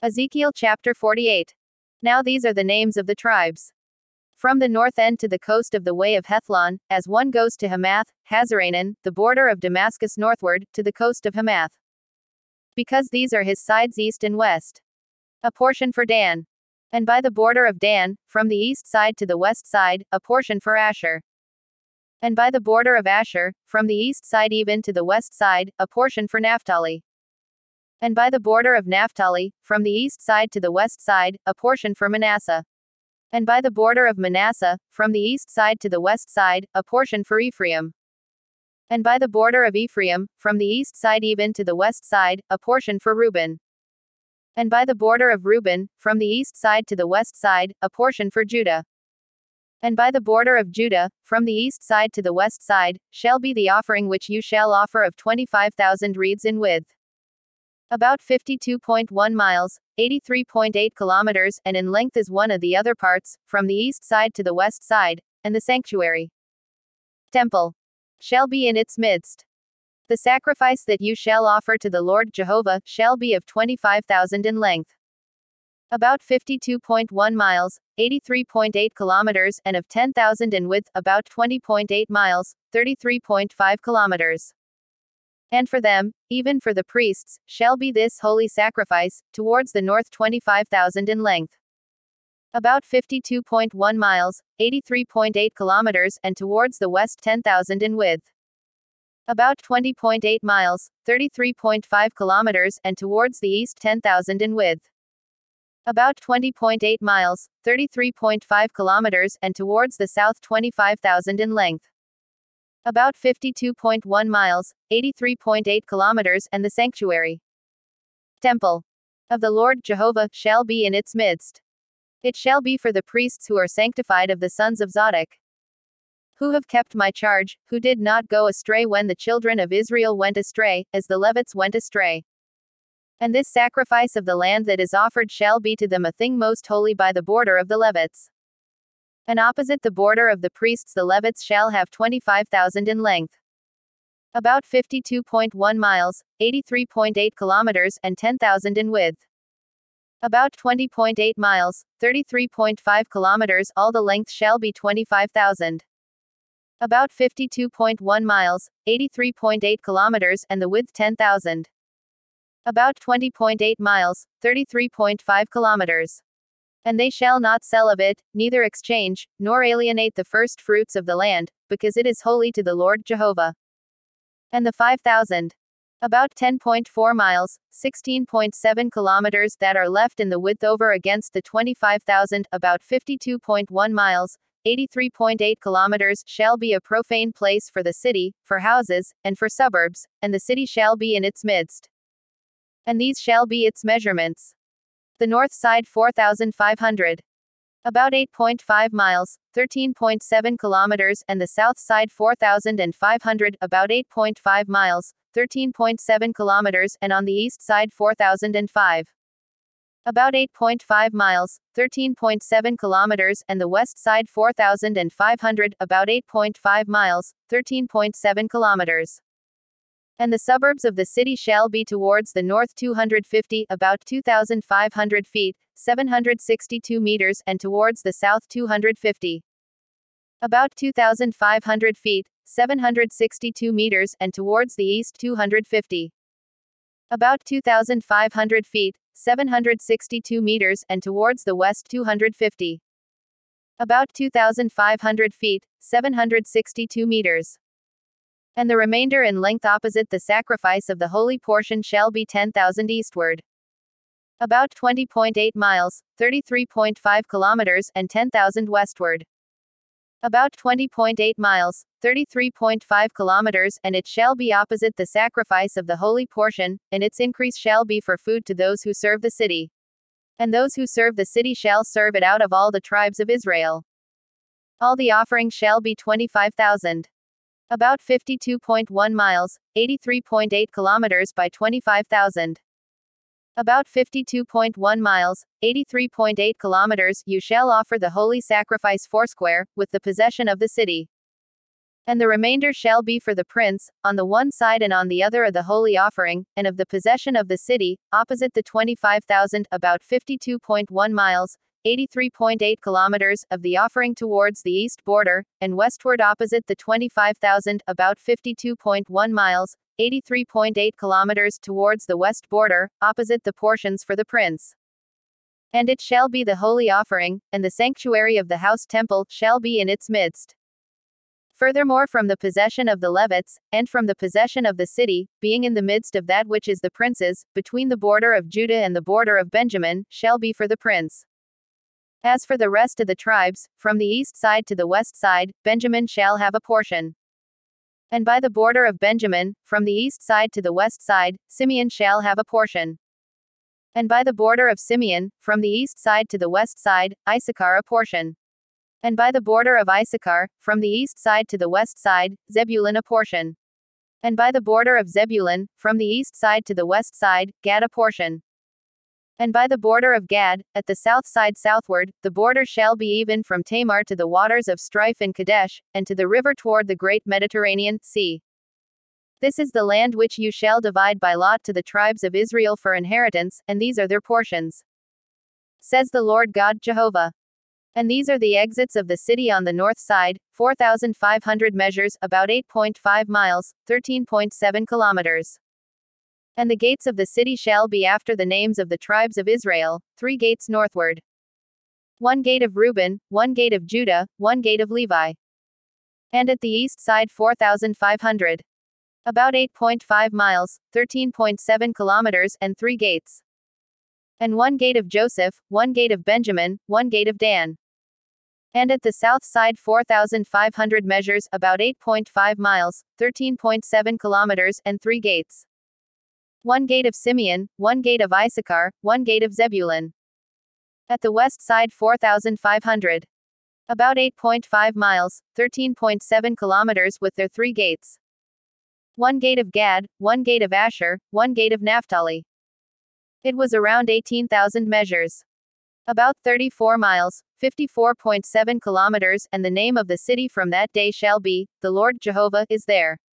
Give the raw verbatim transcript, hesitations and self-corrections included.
Ezekiel chapter forty-eight. Now these are the names of the tribes. From the north end to the coast of the way of Hethlon, as one goes to Hamath, Hazaranan, the border of Damascus northward, to the coast of Hamath. Because these are his sides east and west. A portion for Dan. And by the border of Dan, from the east side to the west side, a portion for Asher. And by the border of Asher, from the east side even to the west side, a portion for Naphtali. And by the border of Naphtali, from the east side to the west side, a portion for Manasseh. And by the border of Manasseh, from the east side to the west side, a portion for Ephraim. And by the border of Ephraim, from the east side even to the west side, a portion for Reuben. And by the border of Reuben, from the east side to the west side, a portion for Judah. And by the border of Judah, from the east side to the west side, shall be the offering which you shall offer of twenty-five thousand reeds in width. About fifty-two point one miles, eighty-three point eight kilometers, and in length is one of the other parts, from the east side to the west side, and the sanctuary. Temple shall be in its midst. The sacrifice that you shall offer to the Lord Jehovah shall be of twenty-five thousand in length. About fifty-two point one miles, eighty-three point eight kilometers, and of ten thousand in width, about twenty point eight miles, thirty-three point five kilometers. And for them, even for the priests, shall be this holy sacrifice, towards the north twenty-five thousand in length. About fifty-two point one miles, eighty-three point eight kilometers, and towards the west ten thousand in width. About twenty point eight miles, thirty-three point five kilometers, and towards the east ten thousand in width. About twenty point eight miles, thirty-three point five kilometers, and towards the south twenty-five thousand in length. About fifty-two point one miles, eighty-three point eight kilometers, and the sanctuary. Temple of the Lord Jehovah shall be in its midst. It shall be for the priests who are sanctified of the sons of Zadok, who have kept my charge, who did not go astray when the children of Israel went astray, as the Levites went astray. And this sacrifice of the land that is offered shall be to them a thing most holy by the border of the Levites. And opposite the border of the priests the Levites shall have twenty-five thousand in length. About fifty-two point one miles, eighty-three point eight kilometers, and ten thousand in width. About twenty point eight miles, thirty-three point five kilometers, all the length shall be twenty-five thousand. About fifty-two point one miles, eighty-three point eight kilometers, and the width ten thousand. About twenty point eight miles, thirty-three point five kilometers. And they shall not sell of it, neither exchange, nor alienate the first fruits of the land, because it is holy to the Lord Jehovah. And the five thousand. About ten point four miles, sixteen point seven kilometers that are left in the width over against the twenty-five thousand, about fifty-two point one miles, eighty-three point eight kilometers, shall be a profane place for the city, for houses, and for suburbs, and the city shall be in its midst. And these shall be its measurements. The north side four thousand five hundred. About eight point five miles, thirteen point seven kilometers, and the south side four thousand five hundred, about eight point five miles, thirteen point seven kilometers, and on the east side four thousand five. About eight point five miles, thirteen point seven kilometers, and the west side four thousand five hundred, about eight point five miles, thirteen point seven kilometers. And the suburbs of the city shall be towards the north two hundred fifty, about two thousand five hundred feet, seven hundred sixty-two meters, and towards the south two hundred fifty. About two thousand five hundred feet, seven hundred sixty-two meters, and towards the east two hundred fifty. About two thousand five hundred feet, seven hundred sixty-two meters, and towards the west two hundred fifty. About two thousand five hundred feet, seven hundred sixty-two meters. And the remainder in length opposite the sacrifice of the holy portion shall be ten thousand eastward. About twenty point eight miles, thirty-three point five kilometers, and ten thousand westward. About twenty point eight miles, thirty-three point five kilometers, and it shall be opposite the sacrifice of the holy portion, and its increase shall be for food to those who serve the city. And those who serve the city shall serve it out of all the tribes of Israel. All the offerings shall be twenty-five thousand. About fifty-two point one miles, eighty-three point eight kilometers by twenty-five thousand. About fifty-two point one miles, eighty-three point eight kilometers, you shall offer the holy sacrifice foursquare, with the possession of the city. And the remainder shall be for the prince, on the one side and on the other of the holy offering, and of the possession of the city, opposite the twenty-five thousand, about fifty-two point one miles, eighty-three point eight kilometers, of the offering towards the east border, and westward opposite the twenty-five thousand, about fifty-two point one miles, eighty-three point eight kilometers, towards the west border, opposite the portions for the prince. And it shall be the holy offering, and the sanctuary of the house temple shall be in its midst. Furthermore, from the possession of the Levites, and from the possession of the city, being in the midst of that which is the prince's, between the border of Judah and the border of Benjamin, shall be for the prince. As for the rest of the tribes, from the east side to the west side, Benjamin shall have a portion. And by the border of Benjamin, from the east side to the west side, Simeon shall have a portion. And by the border of Simeon, from the east side to the west side, Issachar a portion. And by the border of Issachar, from the east side to the west side, Zebulun a portion. And by the border of Zebulun, from the east side to the west side, Gad a portion. And by the border of Gad, at the south side southward, the border shall be even from Tamar to the waters of strife in Kadesh, and to the river toward the great Mediterranean Sea. This is the land which you shall divide by lot to the tribes of Israel for inheritance, and these are their portions. Says the Lord God Jehovah. And these are the exits of the city on the north side, four thousand five hundred measures, about eight point five miles, thirteen point seven kilometers. And the gates of the city shall be after the names of the tribes of Israel, three gates northward. One gate of Reuben, one gate of Judah, one gate of Levi. And at the east side four thousand five hundred. About eight point five miles, thirteen point seven kilometers, and three gates. And one gate of Joseph, one gate of Benjamin, one gate of Dan. And at the south side four thousand five hundred measures, about eight point five miles, thirteen point seven kilometers, and three gates. One gate of Simeon, one gate of Issachar, one gate of Zebulun. At the west side four thousand five hundred. About eight point five miles, thirteen point seven kilometers, with their three gates. One gate of Gad, one gate of Asher, one gate of Naphtali. It was around eighteen thousand measures. About thirty-four miles, fifty-four point seven kilometers, and the name of the city from that day shall be, the Lord Jehovah is there.